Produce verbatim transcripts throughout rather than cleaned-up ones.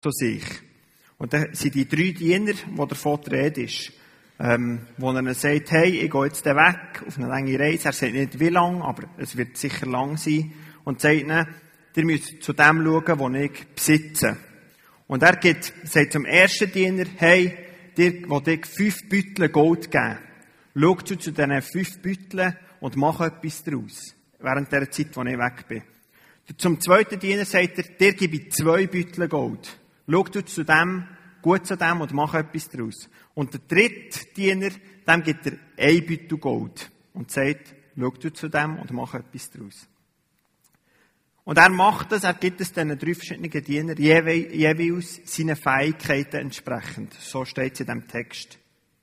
zu sich. Und dann sind die drei Diener, die davon die Rede ist, ähm, wo er dann sagt, hey, ich gehe jetzt weg auf eine lange Reise. Er sagt nicht wie lang, aber es wird sicher lang sein. Und sagt ihnen, ihr müsst zu dem schauen, was ich besitze. Und er gibt, sagt zum ersten Diener, hey, dir will ich fünf Beutel Gold geben. Schau zu diesen fünf Beuteln und mach etwas daraus. Während der Zeit, wo ich weg bin. Zum zweiten Diener sagt er, dir gebe ich zwei Beutel Gold. Schau du zu dem, gut zu dem und mach etwas daraus. Und der dritte Diener, dem gibt er ein Beutel Gold. Und sagt, schau du zu dem und mach etwas daraus. Und er macht das, er gibt es diesen drei verschiedenen Dienern jeweils seinen Fähigkeiten entsprechend. So steht es in diesem Text.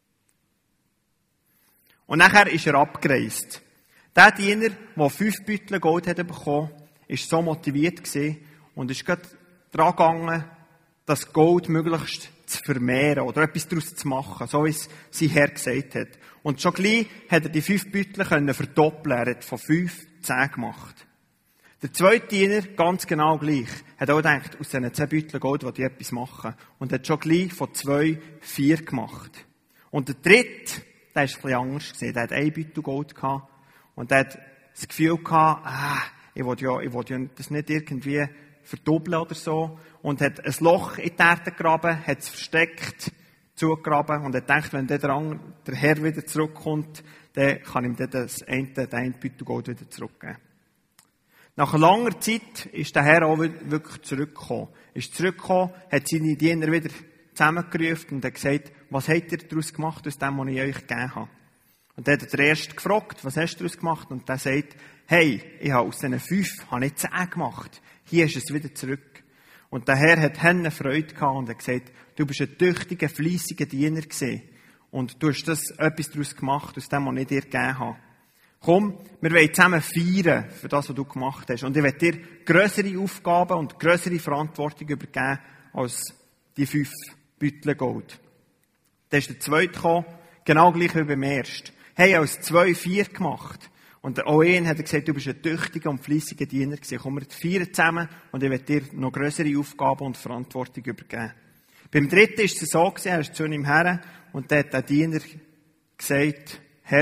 Und nachher ist er abgereist. Der Diener, der fünf Beutel Gold hat bekommen, ist so motiviert gewesen und ist gerade dran gegangen, das Gold möglichst zu vermehren oder etwas daraus zu machen, so wie es sein Herr gesagt hat. Und schon gleich hat er die fünf Beutel können verdoppeln. Er hat von fünf zehn gemacht. Der zweite Diener, ganz genau gleich, hat auch gedacht, aus diesen zehn Beuteln Gold will ich etwas machen. Und hat schon gleich von zwei vier gemacht. Und der dritte, der war ein bisschen anders gewesen. Der hat ein Beutel Gold gehabt. Und der hat das Gefühl gehabt, ah, ich will ja, ich will ja das nicht irgendwie verdoppeln oder so. Und hat ein Loch in die Erde gegraben, hat es versteckt, zugegraben und hat gedacht, wenn der, der Herr wieder zurückkommt, dann kann ihm dann das eine, den einen Beutel Gold wieder zurückgeben. Nach langer Zeit ist der Herr auch wirklich zurückgekommen. Ist zurückgekommen, hat seine Diener wieder zusammengerufen und hat gesagt, was habt ihr daraus gemacht aus dem, was ich euch gegeben habe? Und dann hat der Erste gefragt, was hast du daraus gemacht? Und der sagt, hey, ich habe aus diesen fünf habe ich zehn gemacht. Hier ist es wieder zurück. Und der Herr hat Henne Freude gehabt und hat gesagt, du bist ein tüchtiger, fleissiger Diener gewesen. Und du hast das, etwas daraus gemacht, aus dem, was ich dir gegeben habe. Komm, wir wollen zusammen feiern für das, was du gemacht hast. Und ich will dir grössere Aufgaben und grössere Verantwortung übergeben als die fünf Beutel Gold. Dann ist der Zweite gekommen, genau gleich wie beim Ersten. Hey, als zwei vier gemacht. Und auch ihn hat er gesagt, du bist ein tüchtiger und fleissiger Diener gewesen. Komm, wir feiern zusammen und ich will dir noch grössere Aufgaben und Verantwortung übergeben. Beim Dritten ist es so gewesen, er ist zu ihm her und dann hat der Diener gesagt, Herr,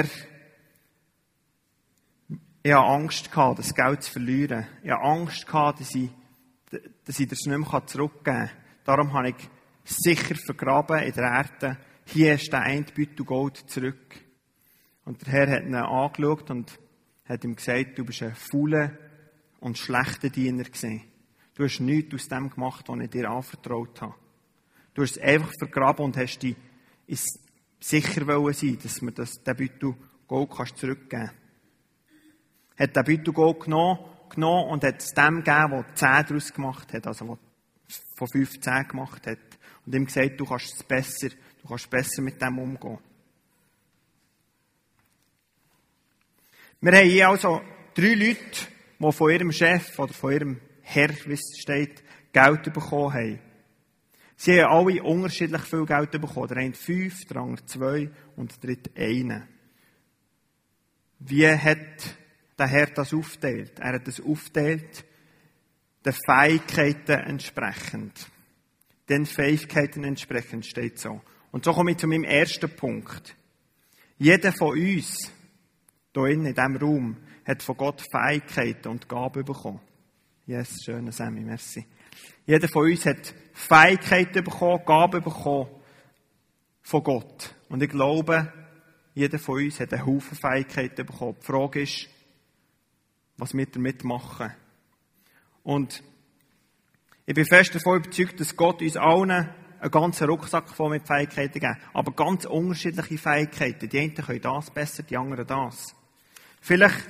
ich hatte Angst gehabt, das Geld zu verlieren. Ich hatte Angst gehabt, dass ich, dass ich das nicht mehr zurückgeben kann. Darum habe ich sicher vergraben in der Erde. Hier ist der eine Beutel Gold zurück. Und der Herr hat ihn angeschaut und hat ihm gesagt, du bist ein fauler und schlechter Diener gewesen. Du hast nichts aus dem gemacht, was ich dir anvertraut habe. Du hast es einfach vergraben und hast dich sicher wollen sein, dass mir das, den Beutel Gold kannst zurückgeben kannst. Hat den Beutel Gold genommen, genommen und hat es dem gegeben, der zehn daraus gemacht hat, also der von fünf zehn gemacht hat. Und ihm gesagt, du kannst es besser, du kannst besser mit dem umgehen. Wir haben hier also drei Leute, die von ihrem Chef oder von ihrem Herr, wie es steht, Geld bekommen haben. Sie haben alle unterschiedlich viel Geld bekommen. Der eine fünf, der andere zwei und der dritte einen. Wie hat der Herr das aufteilt? Er hat das aufteilt den Fähigkeiten entsprechend. Den Fähigkeiten entsprechend steht so. Und so komme ich zu meinem ersten Punkt. Jeder von uns, hier in diesem Raum, hat von Gott Fähigkeiten und Gaben bekommen. Yes, schöne Sammy, merci. Jeder von uns hat Fähigkeiten bekommen, Gaben bekommen von Gott. Und ich glaube, jeder von uns hat einen Haufen Fähigkeiten bekommen. Die Frage ist, was wir damit machen. Und ich bin fest davon überzeugt, dass Gott uns allen einen ganzen Rucksack voll mit Fähigkeiten gibt. Aber ganz unterschiedliche Fähigkeiten. Die einen können das besser, die anderen das. Vielleicht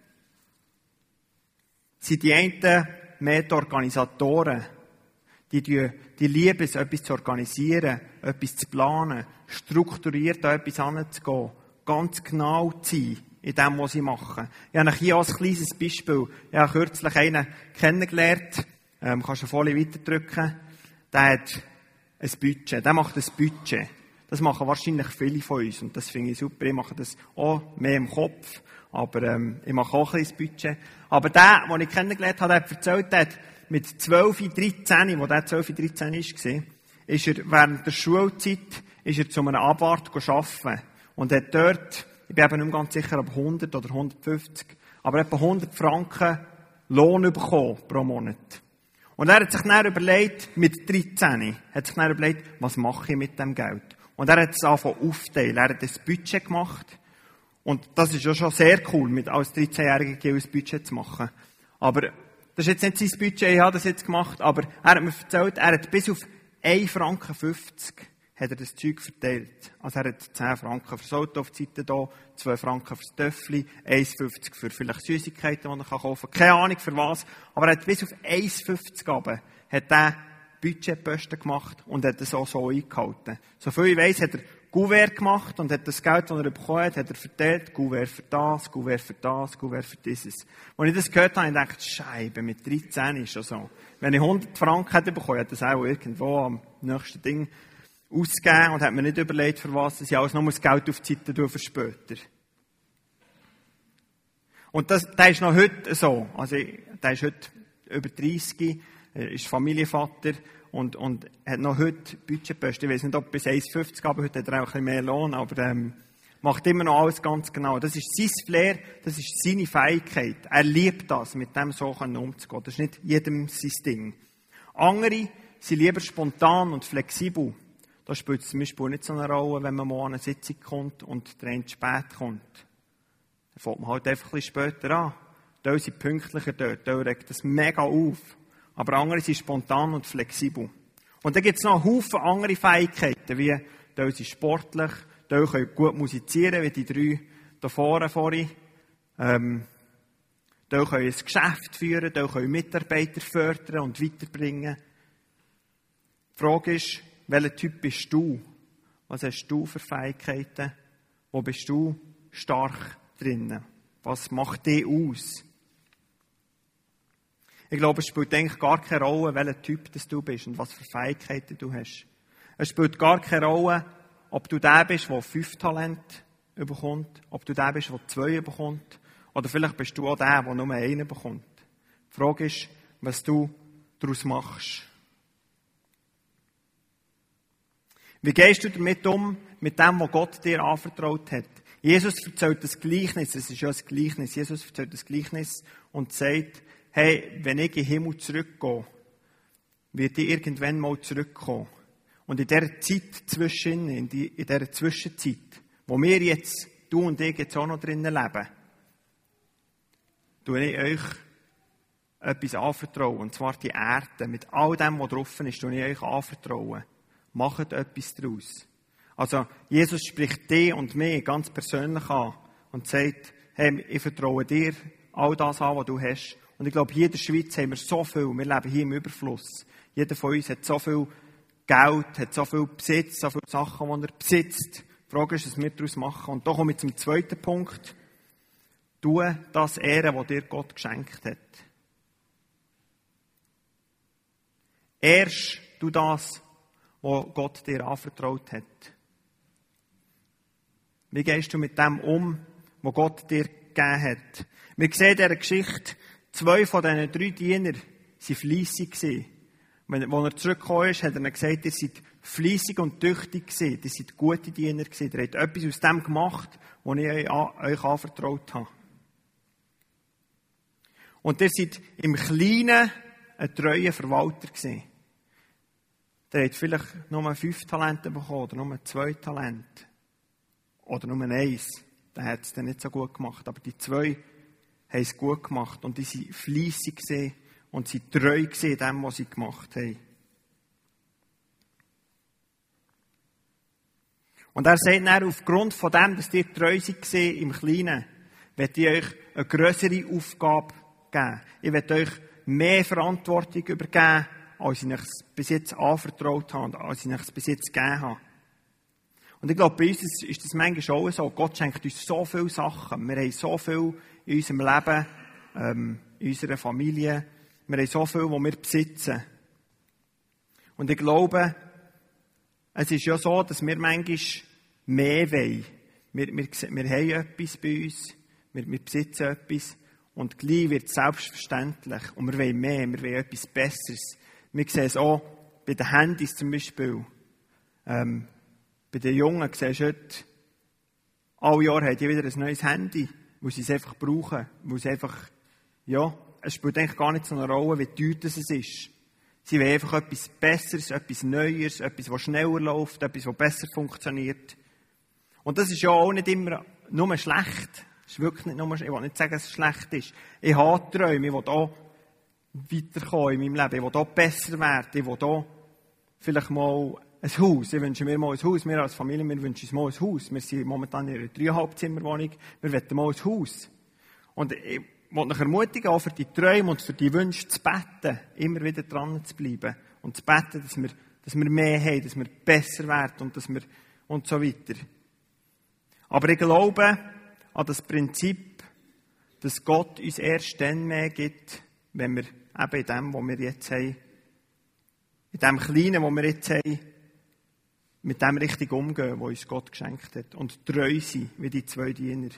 sind die einen mehr die Organisatoren, die, die, die lieben es, etwas zu organisieren, etwas zu planen, strukturiert an etwas heranzugehen, ganz genau zu sein in dem, was sie machen. Ich habe hier als kleines Beispiel, ich habe kürzlich einen kennengelernt, ähm, kannst du voll weiterdrücken, der hat ein Budget, der macht ein Budget. Das machen wahrscheinlich viele von uns und das finde ich super. Ich mache das auch mehr im Kopf, aber ähm, ich mache auch ein kleines Budget. Aber der, den ich kennengelernt habe, der hat erzählt, der hat mit zwölf, dreizehn, wo der zwölf, dreizehn war, ist er während der Schulzeit ist er zu einem Abwart arbeiten. Und hat dort, ich bin eben nicht mehr ganz sicher, ob hundert oder hundertfünfzig, aber etwa hundert Franken Lohn bekommen pro Monat. Und er hat sich dann überlegt, mit dreizehn, hat sich dann überlegt, was mache ich mit dem Geld? Und er hat es angefangen aufteilen. Er hat ein Budget gemacht. Und das ist ja schon sehr cool, mit als dreizehnjähriger ein Budget zu machen. Aber das ist jetzt nicht sein Budget, ich habe das jetzt gemacht, aber er hat mir erzählt, er hat bis auf ein Franken fünfzig hat er das Zeug verteilt. Also er hat zehn Franken fürs Auto auf die Seite da, zwei Franken fürs Töffli, eins fünfzig für vielleicht Süßigkeiten, die er kaufen kann. Keine Ahnung für was. Aber er hat bis auf eins fünfzig runter, hat er Budgetposten gemacht und hat das auch so eingehalten. Soviel ich weiss, hat er Gouverne gemacht und hat das Geld, das er bekommen hat, hat er verteilt. Gouverne für das, Gouverne für das, Gouverne für dieses. Als ich das gehört habe, habe ich gedacht, Scheibe, mit dreizehn ist schon so. Wenn ich hundert Franken hätte bekommen, hätte ich das auch irgendwo am nächsten Ding ausgegeben und hat mir nicht überlegt, für was ich alles noch das Geld auf die Seite tue für später. Und das, der ist noch heute so. Also, der ist heute über dreissig, ist Familienvater und, und hat noch heute Budgetposten. Ich weiß nicht, ob bis eins fünfzig, aber heute hat er auch ein bisschen mehr Lohn, aber ähm, macht immer noch alles ganz genau. Das ist sein Flair, das ist seine Fähigkeit. Er liebt das, mit dem so umzugehen. Das ist nicht jedem sein Ding. Andere sind lieber spontan und flexibel. Da spielt es zum Beispiel nicht so eine Rolle, wenn man mal an eine Sitzung kommt und der eine spät kommt. Dann fängt man halt einfach ein bisschen später an. Da sind pünktlicher dort, da regt das mega auf. Aber andere sind spontan und flexibel. Und dann gibt es noch einen Haufen andere Fähigkeiten, wie da sind sportlich, da können gut musizieren, wie die drei da vorne vorhin. Ähm, da können ein Geschäft führen, da können Mitarbeiter fördern und weiterbringen. Die Frage ist, welcher Typ bist du? Was hast du für Fähigkeiten? Wo bist du stark drinnen? Was macht dich aus? Ich glaube, es spielt eigentlich gar keine Rolle, welcher Typ das du bist und was für Fähigkeiten du hast. Es spielt gar keine Rolle, ob du der bist, der fünf Talente bekommt, ob du der bist, der zwei bekommt, oder vielleicht bist du auch der, der nur einen bekommt. Die Frage ist, was du daraus machst. Wie gehst du damit um, mit dem, was Gott dir anvertraut hat? Jesus erzählt das Gleichnis, es ist ja ein Gleichnis, Jesus erzählt das Gleichnis und sagt, hey, wenn ich in den Himmel zurückgehe, wird ich irgendwann mal zurückkommen. Und in dieser Zeit zwischen, in, die, in dieser Zwischenzeit, wo wir jetzt, du und ich, jetzt auch noch drinnen leben, tue ich euch etwas anvertrauen, und zwar die Erde, mit all dem, was drauf ist, tue ich euch anvertrauen. Macht etwas daraus. Also, Jesus spricht dich und mich ganz persönlich an und sagt, hey, ich vertraue dir all das an, was du hast. Und ich glaube, hier in der Schweiz haben wir so viel, wir leben hier im Überfluss. Jeder von uns hat so viel Geld, hat so viel Besitz, so viele Sachen, die er besitzt. Die Frage ist, was wir daraus machen. Und da komme ich zum zweiten Punkt. Tu das Ehren, was dir Gott geschenkt hat. Erst tu das, was Gott dir anvertraut hat. Wie gehst du mit dem um, was Gott dir gegeben hat? Wir sehen in dieser Geschichte, zwei von diesen drei Dienern waren fleissig gewesen. Als er zurückgekommen ist, hat er gesagt, ihr seid fleissig und tüchtig gewesen. Ihr seid gute Diener gewesen. Ihr habt etwas aus dem gemacht, was ich euch anvertraut habe. Und ihr seid im Kleinen ein treuer Verwalter gewesen. Ihr habt vielleicht nur fünf Talente bekommen, oder nur zwei Talente. Oder nur eins. Der hat es dann nicht so gut gemacht. Aber die zwei haben es gut gemacht. Und die waren fleissig gewesen und sie treu gewesen in dem, was sie gemacht haben. Und er sagt dann, aufgrund von dem, dass ihr treu seid im Kleinen, werde ich euch eine grössere Aufgabe geben. Ich werde euch mehr Verantwortung übergeben, als ich euch bis jetzt anvertraut habe, als ich euch bis jetzt gegeben habe. Und ich glaube, bei uns ist das manchmal auch so. Gott schenkt uns so viele Sachen. Wir haben so viel in unserem Leben, ähm, in unserer Familie. Wir haben so viel, was wir besitzen. Und ich glaube, es ist ja so, dass wir manchmal mehr wollen. Wir, wir, wir haben etwas bei uns, wir, wir besitzen etwas Und gleich wird es selbstverständlich. Und wir wollen mehr, wir wollen etwas Besseres. Wir sehen es auch bei den Handys zum Beispiel. Ähm, bei den Jungen siehst du heute, alle Jahre haben die wieder ein neues Handy, weil sie es einfach brauchen. Weil sie einfach, ja, es spielt eigentlich gar nicht so eine Rolle, wie teuer das es ist. Sie wollen einfach etwas Besseres, etwas Neues, etwas, das schneller läuft, etwas, das besser funktioniert. Und das ist ja auch nicht immer nur schlecht. Das ist wirklich nicht nur, ich will nicht sagen, dass es schlecht ist. Ich habe Träume, ich will auch weiterkommen in meinem Leben, ich will auch besser werden, ich will auch vielleicht mal ein Haus. Ich wünsche mir mal ein Haus. Wir als Familie, wir wünschen uns mal ein Haus. Wir sind momentan in einer dreieinhalb Zimmerwohnung. Wir wollen mal ein Haus. Und ich will euch ermutigen, auch für die Träume und für die Wünsche zu beten, immer wieder dran zu bleiben. Und zu beten, dass wir, dass wir mehr haben, dass wir besser werden und dass wir, und so weiter. Aber ich glaube an das Prinzip, dass Gott uns erst dann mehr gibt, wenn wir eben in dem, was wir jetzt haben, in dem Kleinen, was wir jetzt haben, mit dem richtig umgehen, was uns Gott geschenkt hat. Und treu sein, wie die zwei Diener.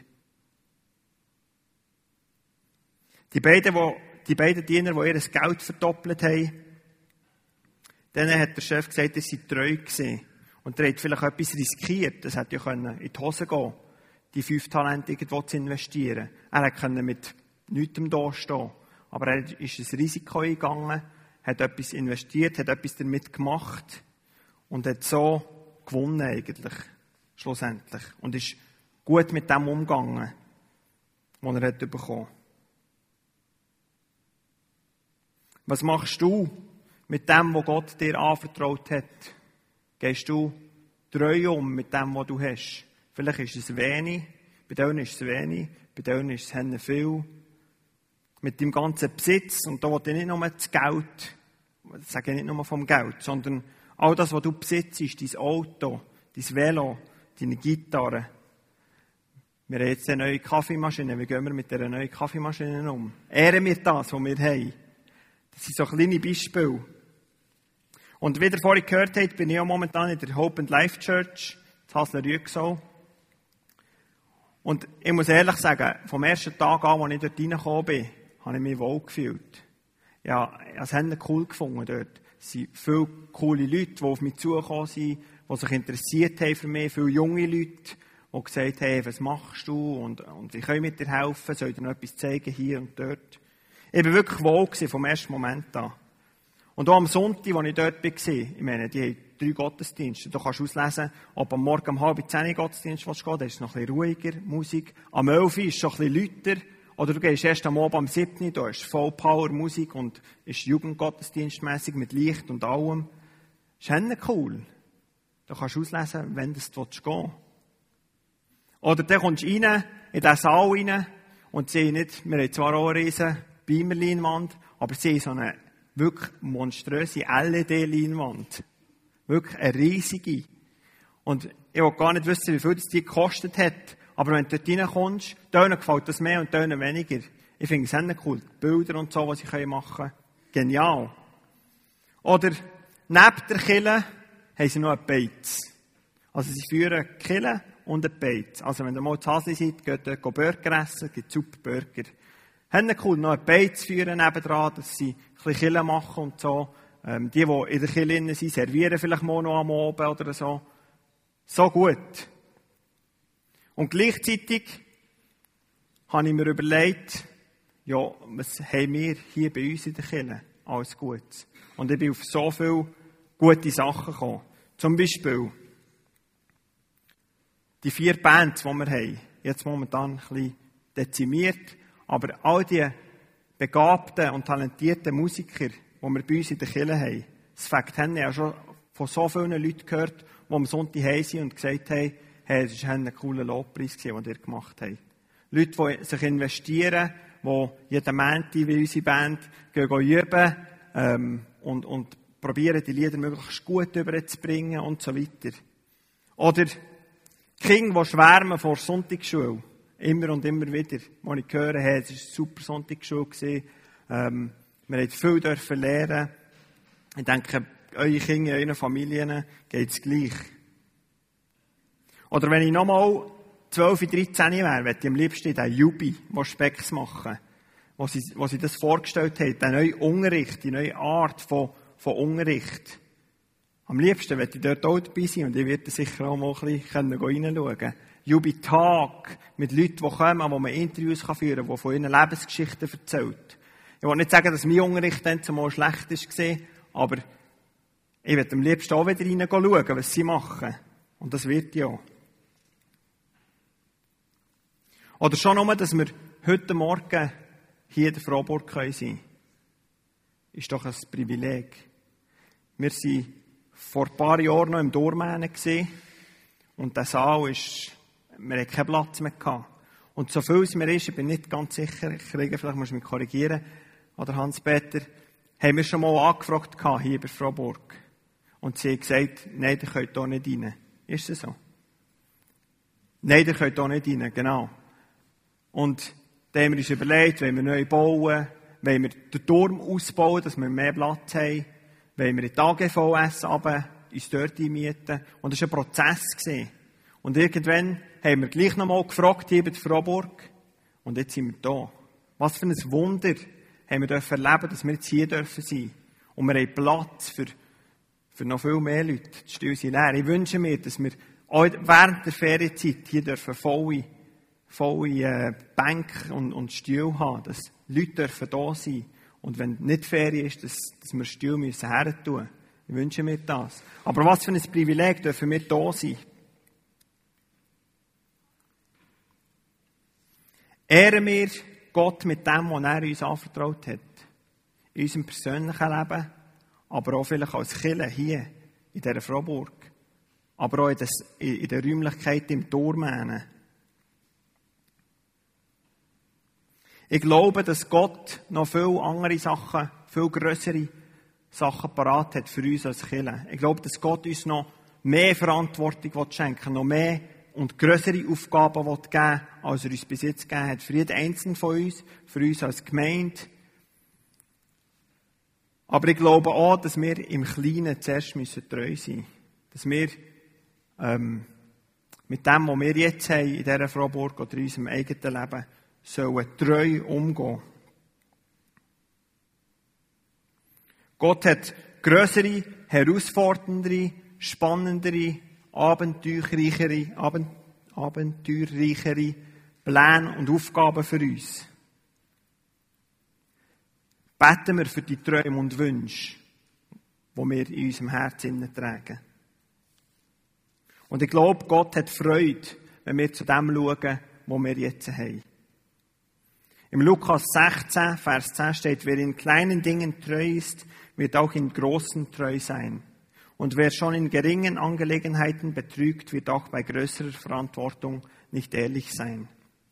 Die beiden, die, die beiden Diener, die ihr Geld verdoppelt haben, denen hat der Chef gesagt, dass sie treu waren. Und er hat vielleicht etwas riskiert. Das hätte ja können in die Hose gehen, die fünf Talente irgendwo zu investieren. Er hätte können mit nichts da stehen. Aber er ist ein Risiko eingegangen, hat etwas investiert, hat etwas damit gemacht und hat so gewonnen eigentlich, schlussendlich. Und ist gut mit dem umgegangen, was er hat bekommen. Was machst du mit dem, was Gott dir anvertraut hat? Gehst du treu um mit dem, was du hast? Vielleicht ist es wenig, bei denen ist es wenig, bei denen ist es viel. Mit deinem ganzen Besitz, und da will ich nicht nur das Geld, das sage ich nicht nur vom Geld, sondern all das, was du besitzt, dein Auto, dein Velo, deine Gitarre. Wir haben jetzt eine neue Kaffeemaschine. Wie gehen wir mit dieser neuen Kaffeemaschine um? Ehren wir das, was wir haben. Das sind so kleine Beispiele. Und wie ihr vorhin gehört habt, bin ich auch momentan in der Hope and Life Church, in Hasler-Rüegsau. Und ich muss ehrlich sagen, vom ersten Tag an, als ich dort reingekommen bin, habe ich mich wohl gefühlt. Ja, es haben cool gefunden dort. Es sind viele coole Leute, die auf mich zugekommen sind, die sich interessiert haben für mich, viele junge Leute, die gesagt haben, was machst du und, und wie können wir dir helfen, soll ich dir noch etwas zeigen hier und dort. Ich war wirklich wohl vom ersten Moment an. Und auch am Sonntag, als ich dort war, ich meine, die haben drei Gottesdienste. Du kannst auslesen, ob am Morgen um halb zehn Gottesdienst gehen willst, da ist es noch ein bisschen ruhiger, Musik. Am elf ist es schon ein bisschen lauter. Oder du gehst erst am Abend am siebten, da ist voll Power Musik und ist Jugendgottesdienstmässig mit Licht und allem. Das ist cool. Da kannst du auslesen, wenn du gehen willst. Oder dann kommst du rein, in diesen Saal rein und siehst nicht, wir haben zwar auch eine riesen Beamer-Leinwand, aber sie haben so eine wirklich monströse L E D-Leinwand. Wirklich eine riesige. Und ich will gar nicht wissen, wie viel das die gekostet hat. Aber wenn du dort reinkommst, denen gefällt das mehr und denen weniger. Ich finde es auch cool. Die Bilder und so, was sie machen können. Genial. Oder neben der Kille haben sie noch einen Beiz. Also sie führen eine Kille und einen Beiz. Also wenn ihr mal zu Hasli seid, geht dort Burger essen, es gibt super Burger. Haben cool, noch einen Beiz führen nebendran, dass sie ein bisschen Kille machen und so. Ähm, die, die in der Kille sind, servieren vielleicht mal noch am Abend oder so. So gut. Und gleichzeitig habe ich mir überlegt, ja, was haben wir hier bei uns in der Kirche alles Gutes? Und ich bin auf so viele gute Sachen gekommen. Zum Beispiel die vier Bands, die wir haben, jetzt momentan ein bisschen dezimiert, aber all die begabten und talentierten Musiker, die wir bei uns in der Kirche haben, das Fakt haben wir ja schon von so vielen Leuten gehört, die am Sonntag heim sind und gesagt haben, hey, das war ein cooler Lobpreis, den ihr gemacht habt. Leute, die sich investieren, die jeden Montag wie unsere Band gehen, gehen üben ähm, und, und probieren, die Lieder möglichst gut überzubringen und so weiter. Oder Kinder, die schwärmen vor der Sonntagsschule. Immer und immer wieder. Als ich höre, hey, es war eine super Sonntagsschule. Ähm, wir haben viel dürfen lernen. Ich denke, eure Kinder, euren Familien geht es gleich. Oder wenn ich nochmal zwölf, dreizehn wäre, würde ich am liebsten den Jubi, der Specks machen. wo sie, wo sie das vorgestellt haben, der neue Unterricht, die neue Art von, von Unterricht. Am liebsten möchte ich dort auch dabei sein und ich werde sicher auch mal ein bisschen reinschauen können. Jubi-Tag mit Leuten, die kommen, wo man Interviews führen kann, die von ihren Lebensgeschichten erzählt. Ich will nicht sagen, dass mein Unterricht dann zumal schlecht war, aber ich werde am liebsten auch wieder reinschauen, was sie machen. Und das wird ja. Oder schon nur, dass wir heute Morgen hier in der Frohburg sein können, ist doch ein Privileg. Wir waren vor ein paar Jahren noch im Dormänen und der Saal ist, wir hatten keinen Platz mehr gehabt. Und so viel es mir ist, ich bin nicht ganz sicher, ich kriege, vielleicht muss ich mich korrigieren, oder Hans-Peter, haben wir schon mal angefragt gehabt, hier bei Frohburg. Und sie haben gesagt, nein, ihr könnt hier nicht rein. Ist das so? Nein, ihr könnt hier nicht rein, genau. Und da haben wir uns überlegt, wollen wir neu bauen, wollen wir den Turm ausbauen, dass wir mehr Platz haben, wollen wir in die A G V S runter, uns dort einmieten. Und das war ein Prozess. Und irgendwann haben wir gleich noch mal gefragt, hier bei der Frohburg. Und jetzt sind wir da. Was für ein Wunder haben wir dürfen erleben, dass wir jetzt hier dürfen sein. Und wir haben Platz für, für noch viel mehr Leute. Die Stühle sind leer. Ich wünsche mir, dass wir auch während der Ferienzeit hier dürfen volle, volle äh, Bänke und, und Stühle haben. Dass Leute dürfen da sein. Und wenn nicht Ferien ist, dass, dass wir Stühle müssen hertun. Ich wünsche mir das. Aber was für ein Privileg dürfen wir da sein. Ehren wir Gott mit dem, was er uns anvertraut hat. In unserem persönlichen Leben, aber auch vielleicht als Kirche hier in dieser Frohburg. Aber auch in, das, in der Räumlichkeit im Dormänen. Ich glaube, dass Gott noch viele andere Sachen, viel grössere Sachen parat hat für uns als Kirche. Ich glaube, dass Gott uns noch mehr Verantwortung schenken will, noch mehr und grössere Aufgaben geben will, als er uns bis jetzt gegeben hat. Für jeden Einzelnen von uns, für uns als Gemeinde. Aber ich glaube auch, dass wir im Kleinen zuerst müssen treu sein müssen. Dass wir ähm, mit dem, was wir jetzt haben, in dieser Frohburg oder in unserem eigenen Leben, sollen treu umgehen. Gott hat grössere, herausforderndere, spannendere, abenteuerreichere, abenteuerreichere Pläne und Aufgaben für uns. Beten wir für die Träume und Wünsche, die wir in unserem Herzen tragen. Und ich glaube, Gott hat Freude, wenn wir zu dem schauen, was wir jetzt haben. Im Lukas sechzehn, Vers zehn steht, wer in kleinen Dingen treu ist, wird auch in großen treu sein. Und wer schon in geringen Angelegenheiten betrügt, wird auch bei größerer Verantwortung nicht ehrlich sein.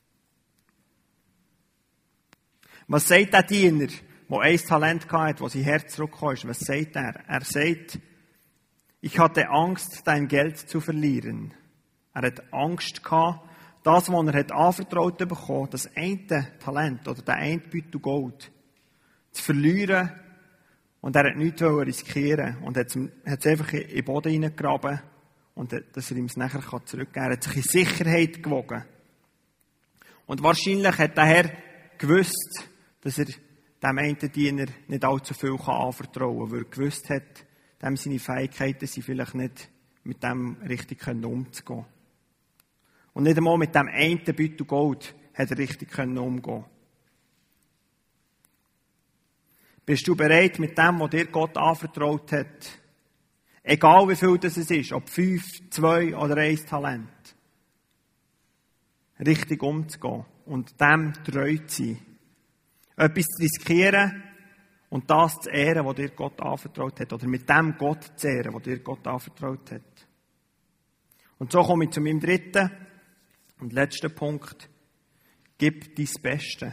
Was sagt der Diener, der ein Talent hatte, wo sein Herz zurückgekommen ist? Was sagt er? Er sagt, ich hatte Angst, dein Geld zu verlieren. Er hat Angst gehabt, das, was er hat anvertraut bekommen, das eine Talent oder der eine Beutel Gold zu verlieren. Und er hat nichts riskieren und hat es einfach in den Boden hineingegraben und dass er ihm es nachher zurückgeben kann. Er hat sich in Sicherheit gewogen. Und wahrscheinlich hat der Herr gewusst, dass er dem einen Diener nicht allzu viel anvertrauen kann, weil er gewusst hat, dem seine Fähigkeiten sind vielleicht nicht mit dem richtig umzugehen. Und nicht einmal mit dem einen Beutel Gold hat er richtig umgehen können. Bist du bereit, mit dem, was dir Gott anvertraut hat, egal wie viel das ist, ob fünf, zwei oder ein Talent, richtig umzugehen und dem treu zu sein? Etwas zu riskieren und das zu ehren, was dir Gott anvertraut hat, oder mit dem Gott zu ehren, was dir Gott anvertraut hat. Und so komme ich zu meinem dritten und letzten Punkt. Gib dein Bestes.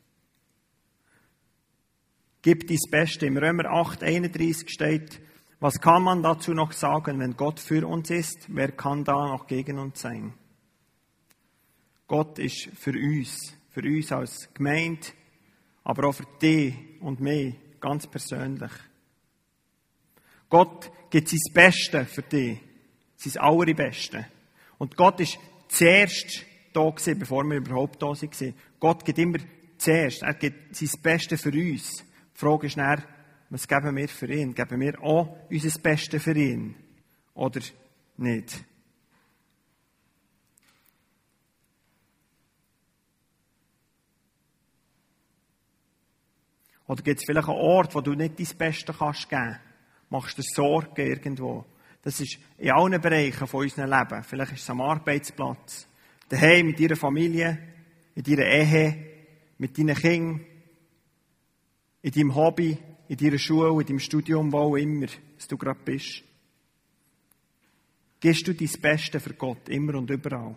Gib dein Bestes. Im Römer acht, einunddreißig steht, was kann man dazu noch sagen, wenn Gott für uns ist? Wer kann da noch gegen uns sein? Gott ist für uns, für uns als Gemeinde, aber auch für dich und mich ganz persönlich. Gott gibt sein Bestes für dich, sein Allerbeste. Und Gott ist zuerst da gewesen, bevor wir überhaupt da waren. Gott gibt immer zuerst. Er gibt sein Bestes für uns. Die Frage ist dann, was geben wir für ihn? Geben wir auch unser Bestes für ihn? Oder nicht? Oder gibt es vielleicht einen Ort, wo du nicht dein Bestes kannst geben? Machst du dir Sorgen irgendwo? Das ist in allen Bereichen von unserem Leben. Vielleicht ist es am Arbeitsplatz, daheim mit deiner Familie, in deiner Ehe, mit deinen Kindern, in deinem Hobby, in deiner Schule, in deinem Studium, wo auch immer dass du gerade bist. Gibst du dein Bestes für Gott, immer und überall.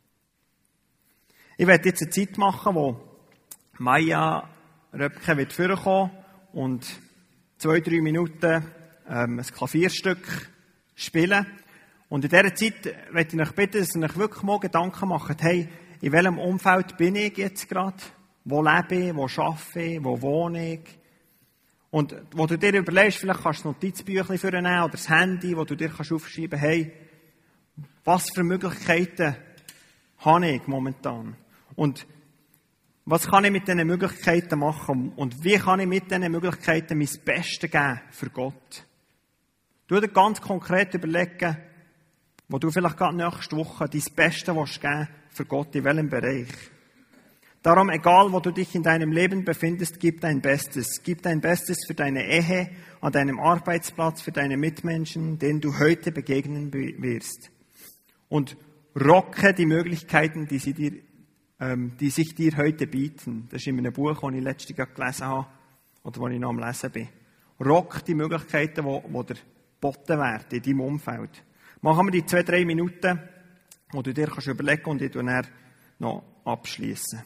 Ich werde jetzt eine Zeit machen, wo Maya Röpke wird vorkommen und zwei, drei Minuten ähm, ein Klavierstück spielen. Und in dieser Zeit möchte ich euch bitten, dass ihr euch wirklich mal Gedanken macht, hey, in welchem Umfeld bin ich jetzt gerade? Wo lebe ich? Wo arbeite ich? Wo wohne ich? Und wo du dir überlegst, vielleicht kannst du das Notizbüchlein vornehmen oder das Handy, wo du dir kannst aufschreiben, hey, was für Möglichkeiten habe ich momentan? Und was kann ich mit diesen Möglichkeiten machen? Und wie kann ich mit diesen Möglichkeiten mein Bestes geben für Gott? Du dir ganz konkret überlegen, wo du vielleicht gerade nächste Woche dein Bestes willst geben für Gott, in welchem Bereich. Darum, egal wo du dich in deinem Leben befindest, gib dein Bestes. Gib dein Bestes für deine Ehe, an deinem Arbeitsplatz, für deine Mitmenschen, denen du heute begegnen wirst. Und rocke die Möglichkeiten, die, sie dir, ähm, die sich dir heute bieten. Das ist in einem Buch, das ich letztes Jahr gelesen habe, oder wo ich noch am Lesen bin. Rock die Möglichkeiten, die, die dir geboten werden in deinem Umfeld. Machen wir die zwei, drei Minuten, wo du dir kannst überlegen und ich dann noch abschließen.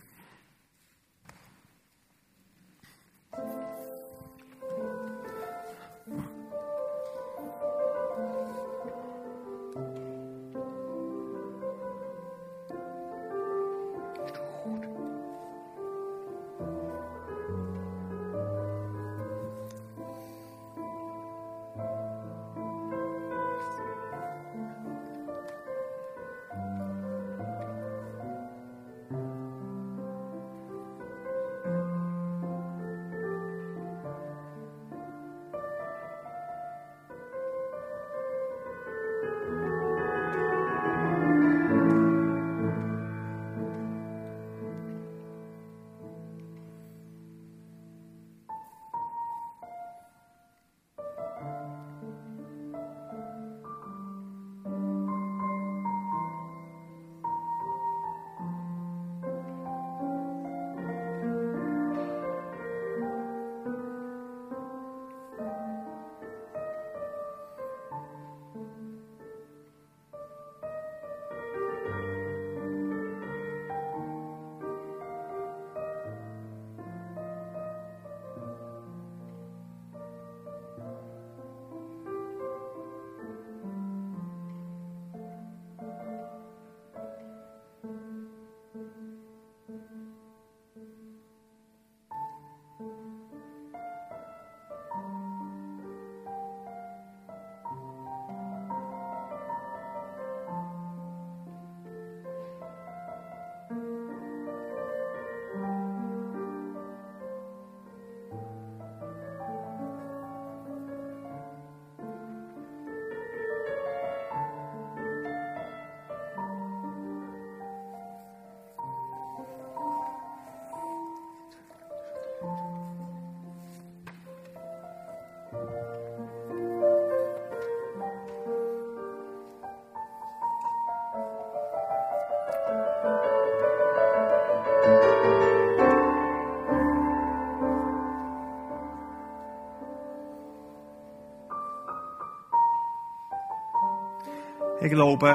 Ich glaube,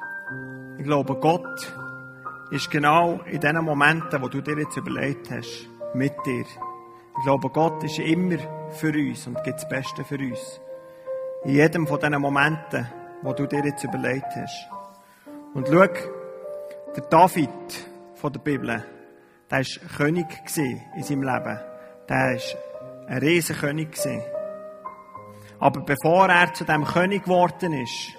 ich glaube, Gott ist genau in den Momenten, wo du dir jetzt überlegt hast, mit dir. Ich glaube, Gott ist immer für uns und gibt das Beste für uns. In jedem von diesen Momenten, wo du dir jetzt überlegt hast. Und schau, der David von der Bibel, der war König in seinem Leben. Der war ein Riesenkönig. Aber bevor er zu diesem König geworden ist,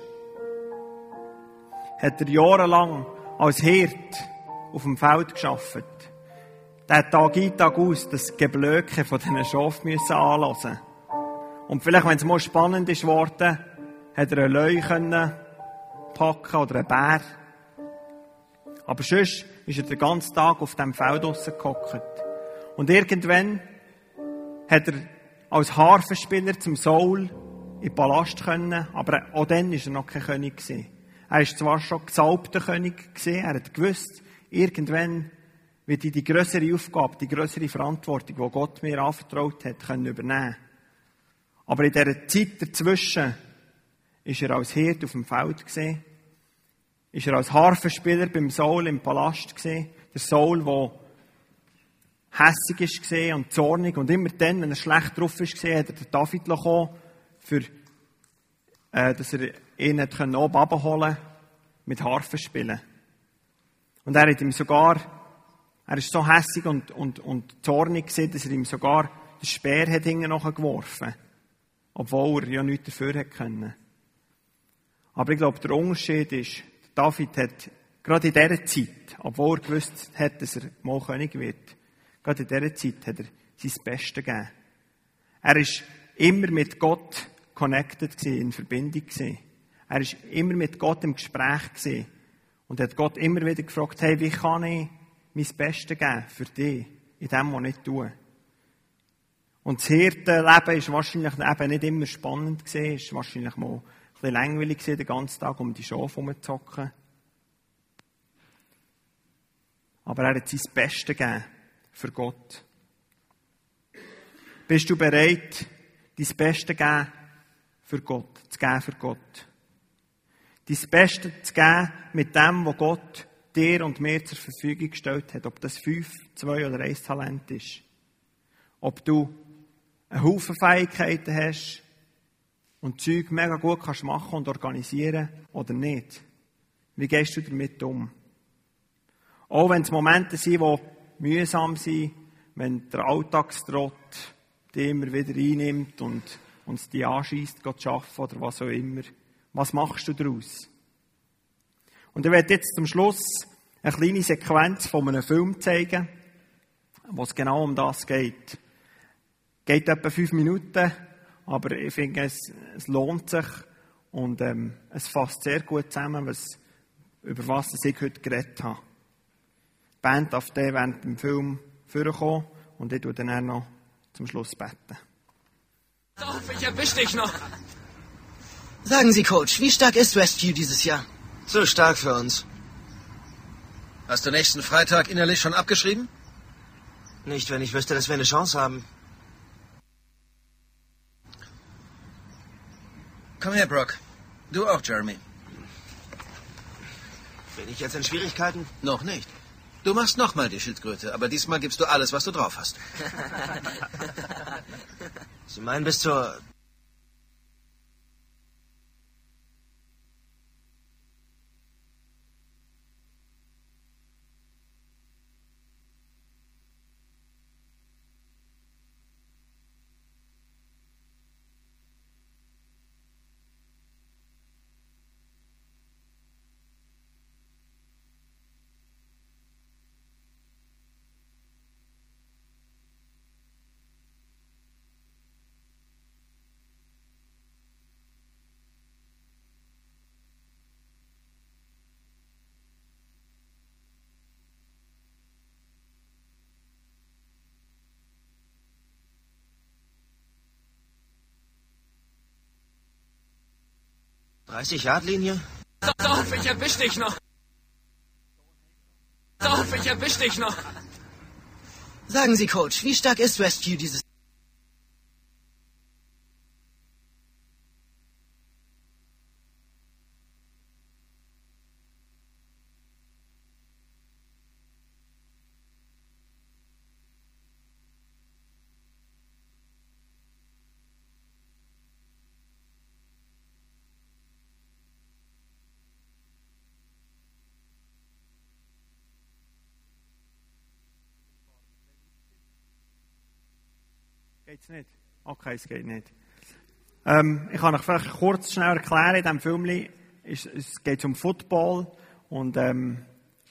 hat er jahrelang als Hirt auf dem Feld gearbeitet. Der der Tag ein, Tag aus das Geblöke von diesen Schafen müssen anhören. Und vielleicht, wenn es mal spannend ist worden, hat er einen Löwe können packen oder einen Bär. Aber sonst ist er den ganzen Tag auf diesem Feld draussen gehockt. Und irgendwann hat er als Harfenspieler zum Saul in den Palast können, aber auch dann war er noch kein König gewesen. Er war zwar schon gesalbter König gewesen, er hat gewusst, irgendwann wird ich die grössere Aufgabe, die grössere Verantwortung, die Gott mir anvertraut hat, können übernehmen. Aber in dieser Zeit dazwischen ist er als Hirt auf dem Feld gewesen, ist er als Harfenspieler beim Saul im Palast gewesen, der Saul, der hässig war und zornig, und immer dann, wenn er schlecht drauf war, hat er den David bekommen, für, äh, dass er ihn nicht oben runterholen konnte, mit Harfenspielen. Und er hat ihm sogar, er ist so hässig und, und, und zornig gewesen, dass er ihm sogar den Speer hat hinten nachher geworfen, obwohl er ja nichts dafür hätte können. Aber ich glaube, der Unterschied ist, David hat gerade in dieser Zeit, obwohl er gewusst hat, dass er mal König wird, gerade in dieser Zeit hat er sein Bestes gegeben. Er ist immer mit Gott connected gewesen, in Verbindung gewesen. Er ist immer mit Gott im Gespräch gewesen und hat Gott immer wieder gefragt, hey, wie kann ich mein Bestes geben für dich, in dem, was ich tue. Und das Hirtenleben ist wahrscheinlich eben nicht immer spannend gewesen, ist wahrscheinlich mal ein bisschen langweilig gewesen, den ganzen Tag um die Schafe herumzuhocken. Aber er hat sein Bestes gegeben für Gott. Bist du bereit, dein Bestes zu geben für Gott, zu geben für Gott? Dein Bestes zu geben mit dem, was Gott dir und mir zur Verfügung gestellt hat. Ob das fünf, zwei oder ein Talent ist. Ob du einen Haufen Fähigkeiten hast und Zeug mega gut kannst machen und organisieren oder nicht. Wie gehst du damit um? Auch wenn es Momente sind, die mühsam sind, wenn der Alltagstrott dich immer wieder einnimmt und uns die anschießt, Gott zu arbeiten oder was auch immer. Was machst du daraus? Und ich werde jetzt zum Schluss eine kleine Sequenz von einem Film zeigen, wo es genau um das geht. Geht etwa fünf Minuten, aber ich finde, es, es lohnt sich und ähm, es fasst sehr gut zusammen, was, über was ich heute geredet habe. Die Band darf dann während dem Film vorkommen und ich tue dann noch zum Schluss beten. Doch, ich erwisch dich noch. Sagen Sie, Coach, wie stark ist Westview dieses Jahr? Zu stark für uns. Hast du nächsten Freitag innerlich schon abgeschrieben? Nicht, wenn ich wüsste, dass wir eine Chance haben. Komm her, Brock. Du auch, Jeremy. Bin ich jetzt in Schwierigkeiten? Noch nicht. Du machst nochmal die Schildkröte, aber diesmal gibst du alles, was du drauf hast. Sie meinen bis zur... dreißig-Yard-Linie? Doch, ich erwisch dich noch. Doch, ich erwisch dich noch. Sagen Sie, Coach, wie stark ist Westview dieses Jahr? Geht's nicht? Okay, es geht nicht. Ähm, ich kann euch vielleicht kurz schnell erklären, in diesem Film ist, es geht um Football und ähm,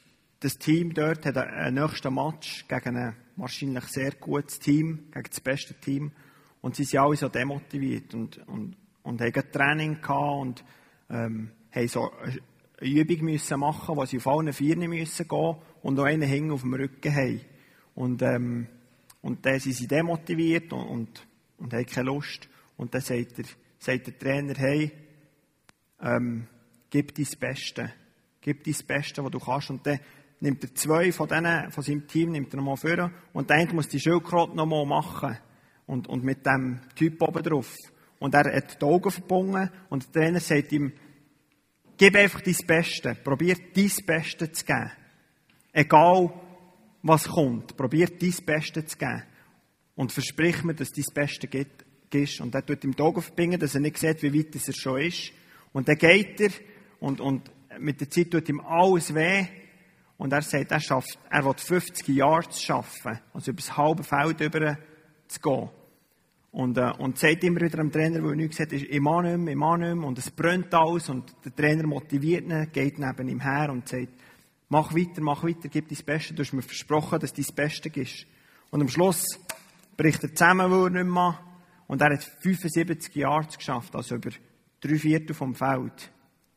das Team dort hat einen nächsten Match gegen ein wahrscheinlich sehr gutes Team, gegen das beste Team. Und sie sind alle so demotiviert und, und, und haben ein Training gehabt und ähm, haben so eine Übung müssen machen, wo sie auf allen Vieren müssen gehen und noch einen Hängen auf dem Rücken haben. Und, ähm, und dann sind sie demotiviert und, und, und haben keine Lust. Und dann sagt der, sagt der Trainer, hey, ähm, gib dein Beste. Gib dein Beste, was du kannst. Und dann nimmt er zwei von denen, von seinem Team, nimmt er nochmal vor. Und der eine muss die Schildkröte nochmal machen. Und, und mit dem Typ oben drauf. Und er hat die Augen verbunden. Und der Trainer sagt ihm, gib einfach dein Beste. Probier dein Beste zu geben. Egal, was kommt. Probier dein Beste zu geben. Und versprich mir, dass dein Beste gibst. Und er tut ihm die Augen verbinden, dass er nicht sieht, wie weit er schon ist. Und dann geht er. Und, und mit der Zeit tut ihm alles weh. Und er sagt, er schafft, er will fünfzig Jahre schaffen. Also über das halbe Feld über zu gehen. Und, äh, und sagt immer wieder dem Trainer, weil er nichts sagt, ich mache nicht mehr, ich mache nicht mehr. Und es brennt alles. Und der Trainer motiviert ihn, geht neben ihm her und sagt, mach weiter, mach weiter, gib dein Beste. Du hast mir versprochen, dass du dein Beste gibst. Und am Schluss bricht er zusammen, weil er nicht mehr macht. Und er hat fünfundsiebzig Jahre geschafft, also über drei Viertel vom Feld.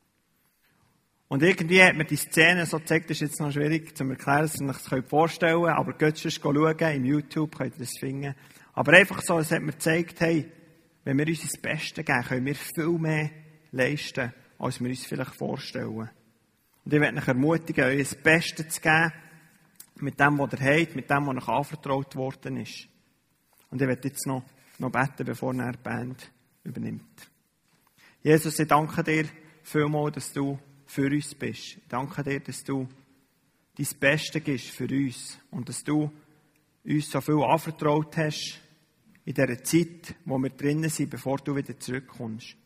Und irgendwie hat mir die Szene so gezeigt, das ist jetzt noch schwierig zu erklären, dass ihr euch das vorstellen könnt, aber geht sonst schauen, im YouTube könnt ihr das finden. Aber einfach so, es hat mir gezeigt, hey, wenn wir uns das Beste geben, können wir viel mehr leisten, als wir uns vielleicht vorstellen. Und ich möchte euch ermutigen, euch das Beste zu geben, mit dem, was ihr habt, mit dem, was euch anvertraut worden ist. Und ich werde jetzt noch, noch beten, bevor er die Band übernimmt. Jesus, ich danke dir vielmals, dass du für uns bist. Ich danke dir, dass du dein Beste gibst für uns und dass du uns so viel anvertraut hast in dieser Zeit, wo wir drinnen sind, bevor du wieder zurückkommst.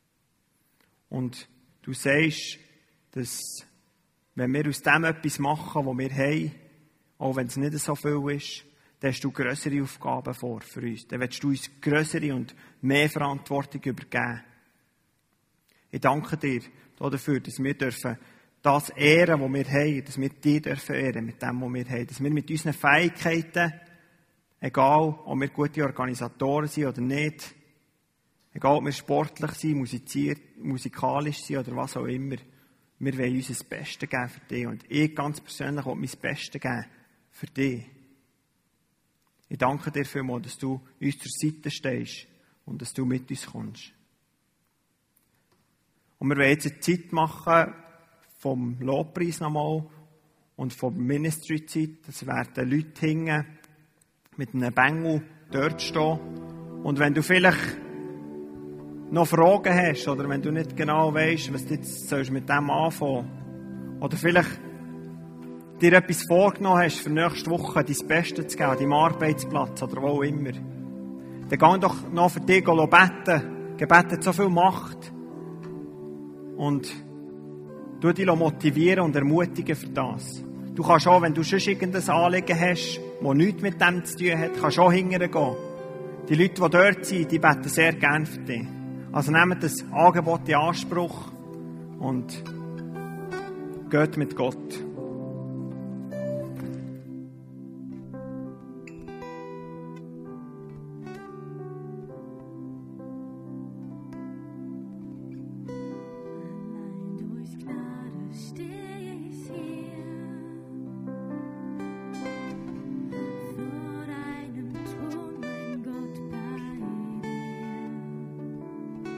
Und du sagst, dass wenn wir aus dem etwas machen, was wir haben, auch wenn es nicht so viel ist, dann hast du grössere Aufgaben vor für uns. Dann willst du uns grössere und mehr Verantwortung übergeben. Ich danke dir dafür, dass wir dürfen das ehren, was wir haben, dass wir dich dürfen ehren mit dem, was wir haben. Dass wir mit unseren Fähigkeiten, egal ob wir gute Organisatoren sind oder nicht, egal ob wir sportlich sind, musiziert, musikalisch sind oder was auch immer, wir wollen uns das Beste geben für dich. Und ich ganz persönlich will mein Beste geben für dich. Ich danke dir vielmals, dass du uns zur Seite stehst und dass du mit uns kommst. Und wir wollen jetzt eine Zeit machen vom Lobpreis nochmal und vom Ministry-Zeit. Es werden Leute hängen, mit einem Bengel dort stehen. Und wenn du vielleicht noch Fragen hast oder wenn du nicht genau weisst, was du jetzt sollst mit dem anfangen oder vielleicht dir etwas vorgenommen hast, für nächste Woche dein Bestes zu geben, an deinem Arbeitsplatz oder wo auch immer, dann geh doch noch für dich beten. Gebet hat so viel Macht. Und du dich motivieren und ermutigen für das. Du kannst auch, wenn du schon irgendein Anliegen hast, das nichts mit dem zu tun hat, kannst auch hingehen. Die Leute, die dort sind, die beten sehr gerne für dich. Also nehmt das Angebot in Anspruch und geht mit Gott.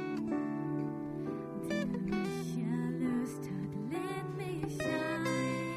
Mich erlöst hat, lädt mich ein.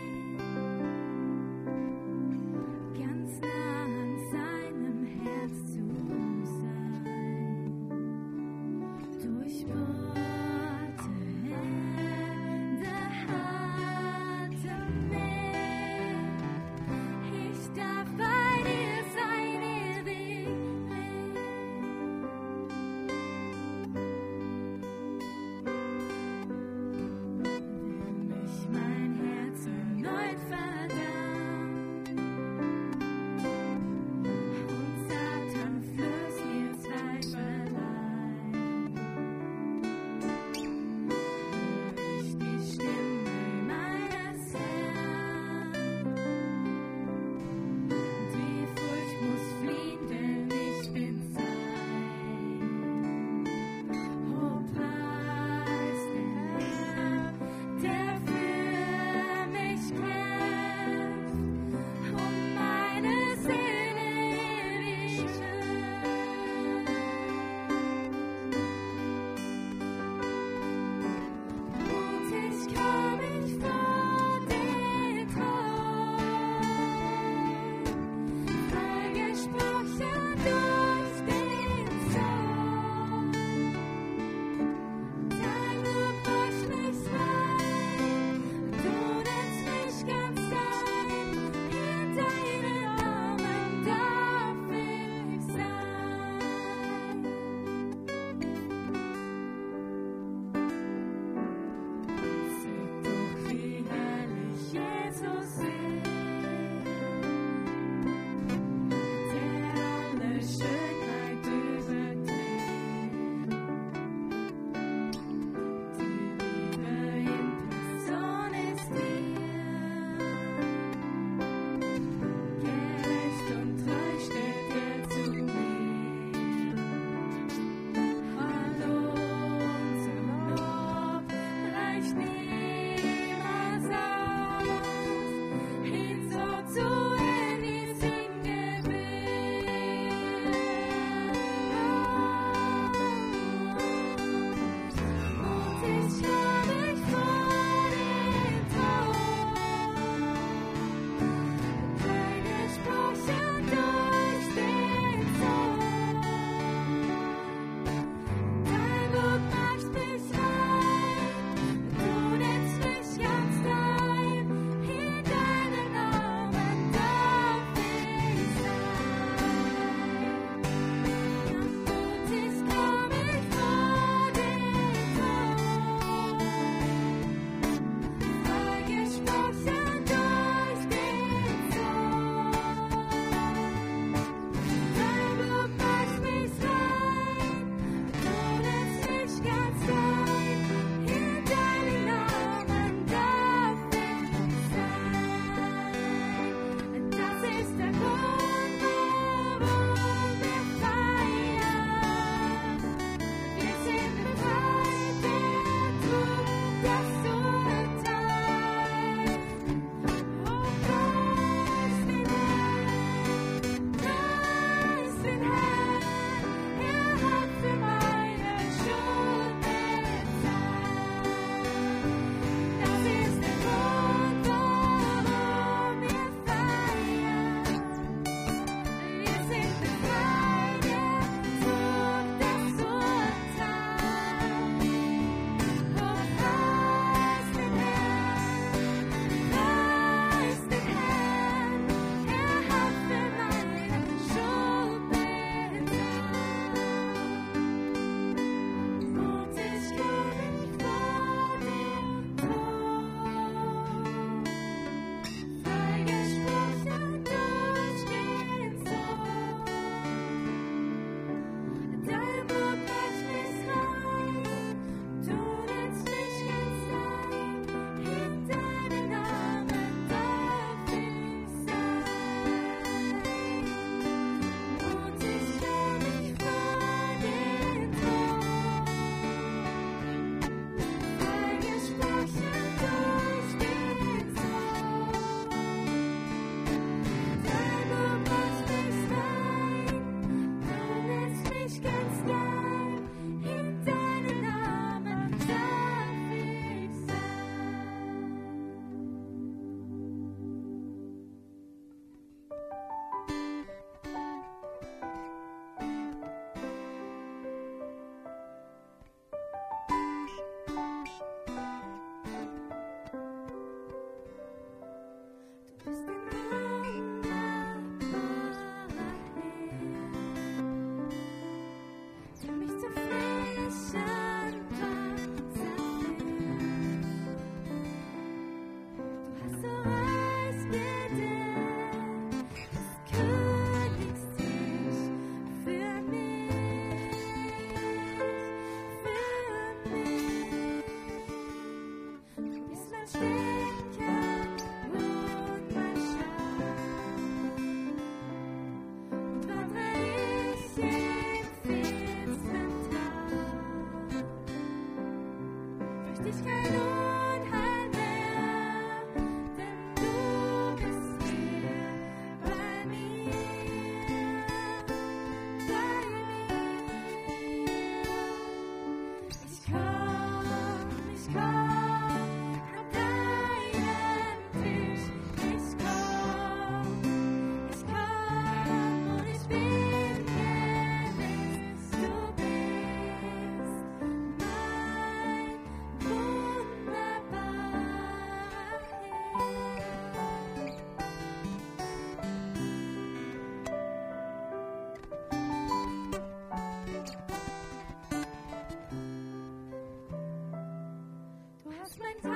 Mein Tag